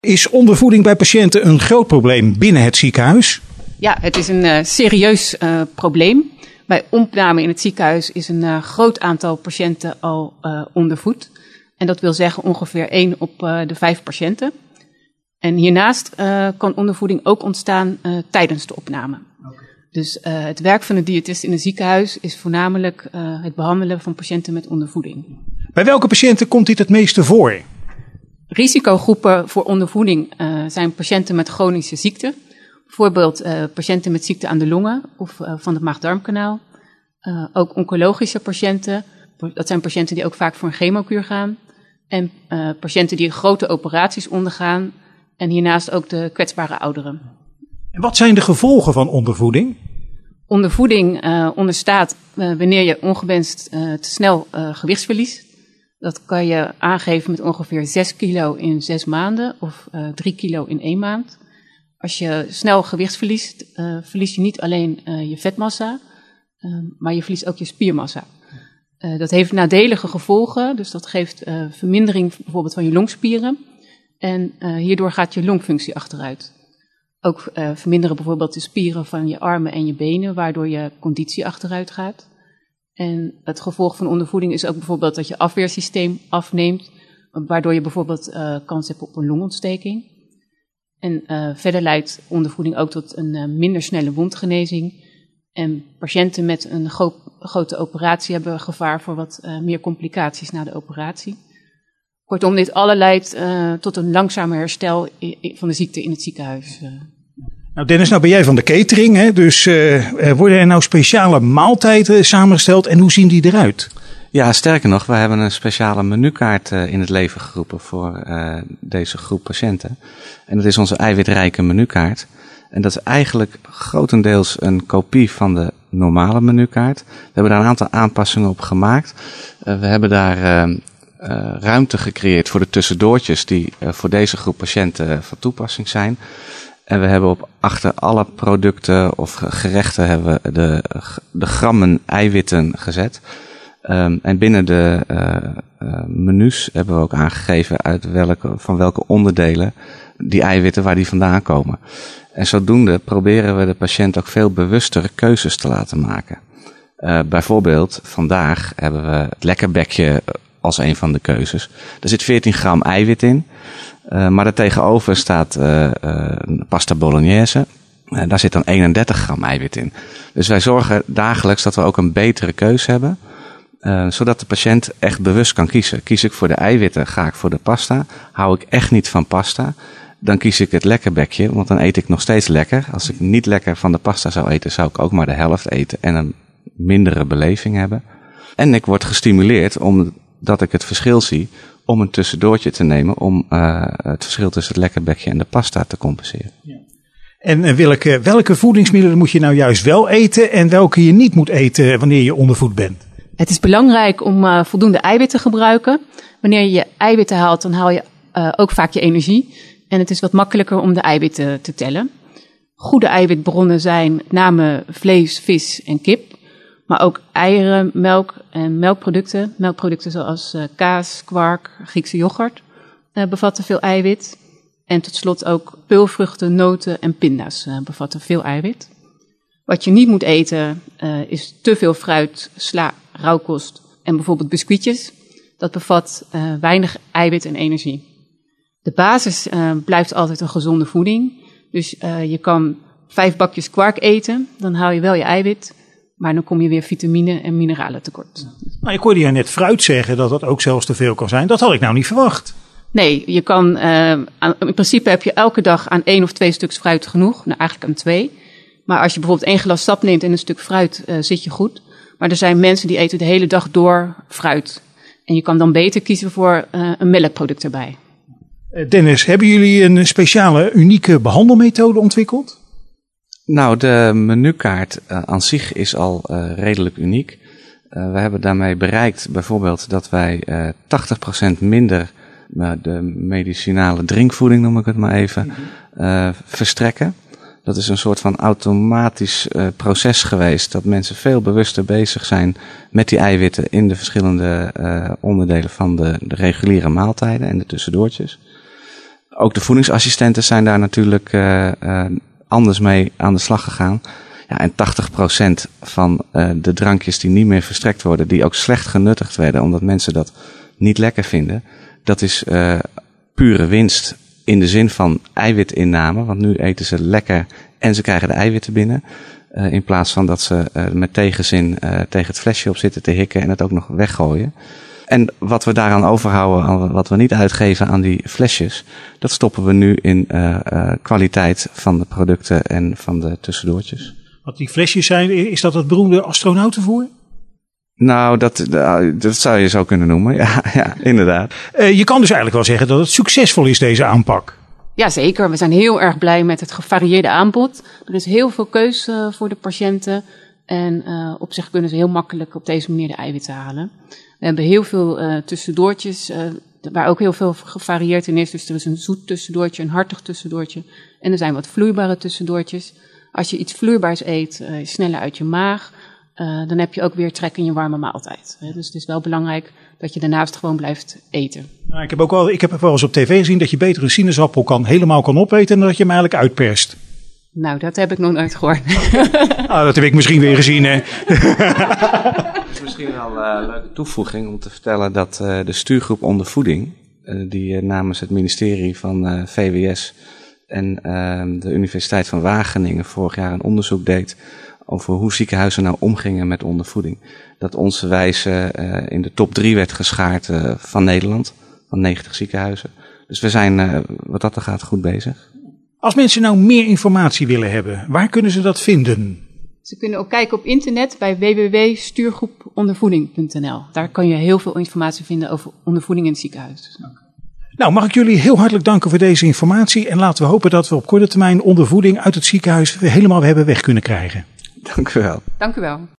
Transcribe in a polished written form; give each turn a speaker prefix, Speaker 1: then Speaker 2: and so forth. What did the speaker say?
Speaker 1: Is ondervoeding bij patiënten een groot probleem binnen het ziekenhuis?
Speaker 2: Ja, het is een serieus probleem. Bij opname in het ziekenhuis is een groot aantal patiënten al ondervoed. En dat wil zeggen ongeveer 1 op de 5 patiënten. En hiernaast kan ondervoeding ook ontstaan tijdens de opname. Okay. Dus het werk van de diëtist in het ziekenhuis is voornamelijk het behandelen van patiënten met ondervoeding.
Speaker 1: Bij welke patiënten komt dit het meeste voor?
Speaker 2: Risicogroepen voor ondervoeding zijn patiënten met chronische ziekten. Bijvoorbeeld patiënten met ziekte aan de longen of van het maag-darmkanaal. Ook oncologische patiënten. Dat zijn patiënten die ook vaak voor een chemokuur gaan. En patiënten die grote operaties ondergaan. En hiernaast ook de kwetsbare ouderen.
Speaker 1: En wat zijn de gevolgen van ondervoeding?
Speaker 2: Ondervoeding onderstaat wanneer je ongewenst te snel gewichtsverliest. Dat kan je aangeven met ongeveer 6 kilo in 6 maanden of 3 kilo in 1 maand. Als je snel gewicht verliest, verlies je niet alleen je vetmassa, maar je verliest ook je spiermassa. Dat heeft nadelige gevolgen, dus dat geeft vermindering bijvoorbeeld van je longspieren. En hierdoor gaat je longfunctie achteruit. Ook verminderen bijvoorbeeld de spieren van je armen en je benen, waardoor je conditie achteruit gaat. En het gevolg van ondervoeding is ook bijvoorbeeld dat je afweersysteem afneemt, waardoor je bijvoorbeeld kans hebt op een longontsteking. En verder leidt ondervoeding ook tot een minder snelle wondgenezing. En patiënten met een grote operatie hebben gevaar voor wat meer complicaties na de operatie. Kortom, dit alle leidt tot een langzamer herstel van de ziekte in het ziekenhuis.
Speaker 1: Nou Dennis, nou ben jij van de catering, hè? Dus worden er nou speciale maaltijden samengesteld en hoe zien die eruit?
Speaker 3: Ja, sterker nog, we hebben een speciale menukaart in het leven geroepen voor deze groep patiënten. En dat is onze eiwitrijke menukaart. En dat is eigenlijk grotendeels een kopie van de normale menukaart. We hebben daar een aantal aanpassingen op gemaakt. We hebben daar ruimte gecreëerd voor de tussendoortjes die voor deze groep patiënten van toepassing zijn. En we hebben achter alle producten of gerechten hebben we de grammen eiwitten gezet. En binnen de menus hebben we ook aangegeven van welke onderdelen die eiwitten waar die vandaan komen. En zodoende proberen we de patiënt ook veel bewuster keuzes te laten maken. Bijvoorbeeld vandaag hebben we het lekkerbekje als een van de keuzes. Er zit 14 gram eiwit in. Maar daartegenover staat pasta bolognese. Daar zit dan 31 gram eiwit in. Dus wij zorgen dagelijks dat we ook een betere keuze hebben. Zodat de patiënt echt bewust kan kiezen. Kies ik voor de eiwitten, ga ik voor de pasta. Hou ik echt niet van pasta, dan kies ik het lekkerbekje. Want dan eet ik nog steeds lekker. Als ik niet lekker van de pasta zou eten, zou ik ook maar de helft eten. En een mindere beleving hebben. En ik word gestimuleerd omdat ik het verschil zie om een tussendoortje te nemen om het verschil tussen het lekkerbekje en de pasta te compenseren. Ja.
Speaker 1: En welke voedingsmiddelen moet je nou juist wel eten en welke je niet moet eten wanneer je ondervoed bent?
Speaker 2: Het is belangrijk om voldoende eiwit te gebruiken. Wanneer je eiwitten haalt, dan haal je ook vaak je energie. En het is wat makkelijker om de eiwitten te tellen. Goede eiwitbronnen zijn met name vlees, vis en kip. Maar ook eieren, melk en melkproducten. Melkproducten zoals kaas, kwark, Griekse yoghurt bevatten veel eiwit. En tot slot ook peulvruchten, noten en pinda's bevatten veel eiwit. Wat je niet moet eten is te veel fruit, sla, rauwkost en bijvoorbeeld biscuitjes. Dat bevat weinig eiwit en energie. De basis blijft altijd een gezonde voeding. Dus je kan 5 bakjes kwark eten, dan haal je wel je eiwit. Maar dan kom je weer vitamine en mineralen tekort.
Speaker 1: Nou, ik hoorde je net fruit zeggen dat dat ook zelfs te veel kan zijn. Dat had ik nou niet verwacht.
Speaker 2: Nee, je kan, in principe heb je elke dag aan 1 of 2 stuks fruit genoeg. Nou, eigenlijk aan 2. Maar als je bijvoorbeeld 1 glas sap neemt en een stuk fruit, zit je goed. Maar er zijn mensen die eten de hele dag door fruit. En je kan dan beter kiezen voor een melkproduct erbij.
Speaker 1: Dennis, hebben jullie een speciale, unieke behandelmethode ontwikkeld?
Speaker 3: Nou, de menukaart aan zich is al redelijk uniek. We hebben daarmee bereikt bijvoorbeeld dat wij 80% minder de medicinale drinkvoeding, noem ik het maar even, verstrekken. Dat is een soort van automatisch proces geweest dat mensen veel bewuster bezig zijn met die eiwitten in de verschillende onderdelen van de reguliere maaltijden en de tussendoortjes. Ook de voedingsassistenten zijn daar natuurlijk anders mee aan de slag gegaan. Ja, en 80% van de drankjes die niet meer verstrekt worden, die ook slecht genuttigd werden, omdat mensen dat niet lekker vinden, dat is pure winst in de zin van eiwitinname. Want nu eten ze lekker en ze krijgen de eiwitten binnen. In plaats van dat ze met tegenzin tegen het flesje op zitten te hikken en het ook nog weggooien. En wat we daaraan overhouden, wat we niet uitgeven aan die flesjes, dat stoppen we nu in kwaliteit van de producten en van de tussendoortjes.
Speaker 1: Wat die flesjes zijn, is dat het beroemde astronautenvoer?
Speaker 3: Nou, dat zou je zo kunnen noemen. Ja, inderdaad.
Speaker 1: Je kan dus eigenlijk wel zeggen dat het succesvol is, deze aanpak.
Speaker 2: Jazeker, we zijn heel erg blij met het gevarieerde aanbod. Er is heel veel keus voor de patiënten. En op zich kunnen ze heel makkelijk op deze manier de eiwitten halen. We hebben heel veel tussendoortjes, waar ook heel veel gevarieerd in is. Dus er is een zoet tussendoortje, een hartig tussendoortje. En er zijn wat vloeibare tussendoortjes. Als je iets vloeibaars eet, sneller uit je maag. Dan heb je ook weer trek in je warme maaltijd. Dus het is wel belangrijk dat je daarnaast gewoon blijft eten. Nou,
Speaker 1: ik heb wel eens op tv gezien dat je beter een sinaasappel helemaal kan opeten en dat je hem eigenlijk uitperst.
Speaker 2: Nou, dat heb ik nog nooit gehoord.
Speaker 1: Dat heb ik misschien weer gezien, hè.
Speaker 3: Het is misschien wel een leuke toevoeging om te vertellen dat de stuurgroep ondervoeding, die namens het ministerie van VWS en de Universiteit van Wageningen vorig jaar een onderzoek deed over hoe ziekenhuizen nou omgingen met ondervoeding. Dat onze wijze in de top 3 werd geschaard van Nederland, van 90 ziekenhuizen. Dus we zijn wat dat er gaat goed bezig.
Speaker 1: Als mensen nou meer informatie willen hebben, waar kunnen ze dat vinden?
Speaker 2: Ze kunnen ook kijken op internet bij www.stuurgroepondervoeding.nl. Daar kan je heel veel informatie vinden over ondervoeding in het ziekenhuis.
Speaker 1: Nou, mag ik jullie heel hartelijk danken voor deze informatie. En laten we hopen dat we op korte termijn ondervoeding uit het ziekenhuis helemaal hebben weg kunnen krijgen.
Speaker 3: Dank u wel.
Speaker 2: Dank u wel.